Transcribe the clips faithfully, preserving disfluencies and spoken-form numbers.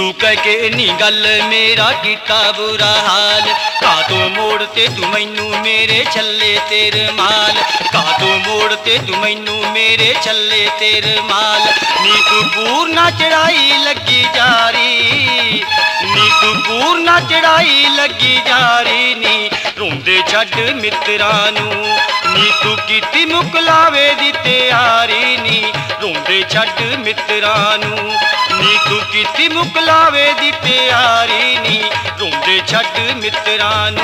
तू कह के नी गल मेरा कीता बुरा हाल, का तो मोड़ ते तू मैनू मेरे छल्ले तेरे माल, का तो मोड़ ते तू मैनू मेरे छल्ले तेरे माल। नी तू पूर्णा चढ़ाई लगी जारी, नी तू पूर्णा चढ़ाई लगी जारी नी रोंदे छड्ड मित्रां नू, नी तू कीती मुकलावे दी तैयारी नी रोंदे छड्ड मित्रां नू, नी तू कीती मुकलावे दी तैयारी नी रोंदे छड्ड मित्रां नू।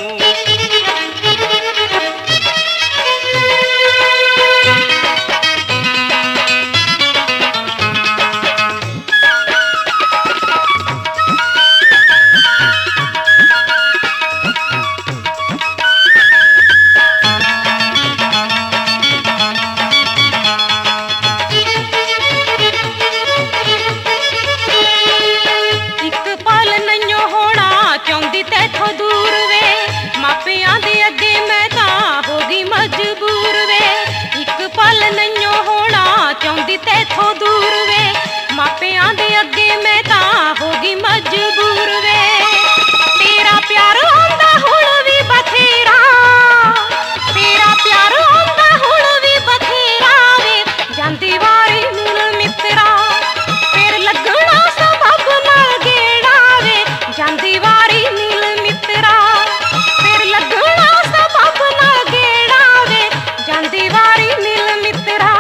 तेथों दूर वे मापियां दे अगे मैं तां होगी मजबूर वे, तेरा प्यार आंदा हुण भी बथेरा, तेरा प्यार आंदा हुण भी बथेरा वे, जांदी वारी मिल मित्रा फिर लगना सबब नाल गेड़ा वे, जांदी वारी मिल मित्रा फिर लगना सबब नाल गेड़ा वे, जांदी वारी मिल मित्रा।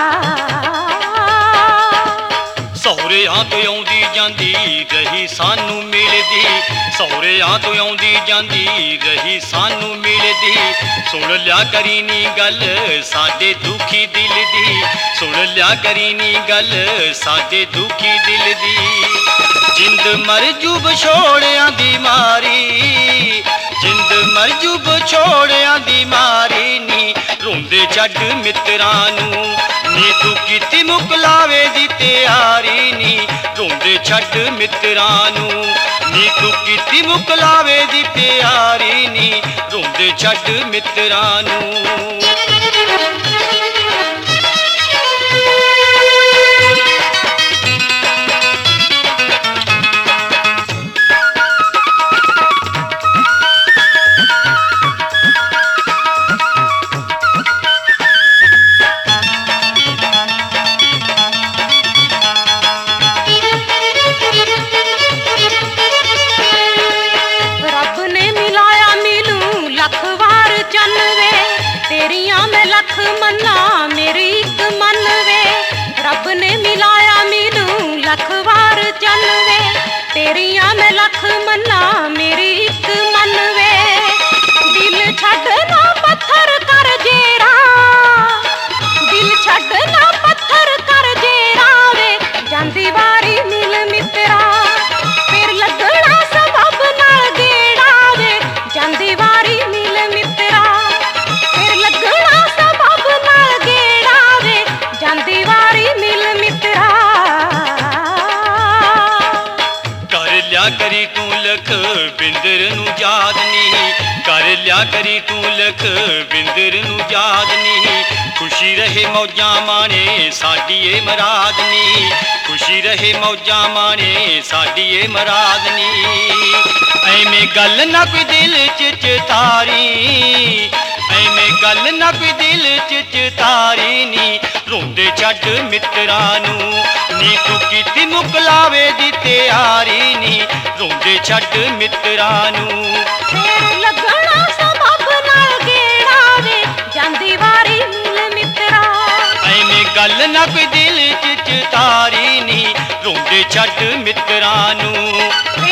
सौहरियां तो आउंदी जांदी रही सानू मिलदी, सौहरियां तो आउंदी जांदी रही सानू मिलदी, सुन लिया करी नी गल साडे दुखी दिल दी, सुन लिया करी नी गल साडे दुखी दिल दी। जिंद मरजू बछोड़ियां दी मारी, जिंद मरजू बछोड़ियां दी मारी नी रोंदे छड्ड मित्रां नू, नी तू कीती मुकलावे दी तैयारी नी रोंदे छड्ड मित्रां नू, नी तू कीती मुकलावे दी तैयारी नी रोंदे छड्ड मित्रां नू। लख मन्ना मेरी एक मन वे, रब ने मिलाया मैनू लख वार चन वे, तेरियां मैं लख मन्ना मेरी एक मन वे, दिल छड्डना पत्थर कर जेरा, दिल छड्डना पत्थर कर जेरा वे, जांदी वारी मिल मित्रा फिर लगना सबब नाल गेड़ा वे, जांदी वारी मिल मित्रा फिर लगना सबब नाल गेड़ा वे, जांदी वारी मिल मित्रा। कर लिया करी तू लख बिंदर नू याद नी, कर लिया करी तू लख बिंदर नू याद नी, खुशी रहे मौजां माणे साडी ए मराद नी, खुशी रहे मौजां माणे साडी ए मराद नी। ऐवें गल ना कोई दिल च चितारी, ऐवें गल ना कोई दिल च चितारी नी रोंदे छड्ड मित्रां नू, नी तू कीती मुकलावे दी तैयारी नी रोंदे छड्ड मित्रां नू। फिर लगना सबब नाल गेड़ा वे, जांदी वारी मिल मित्रा ऐवें गल ना कोई दिल च चितारी नी रोंदे छड्ड मित्रां नू।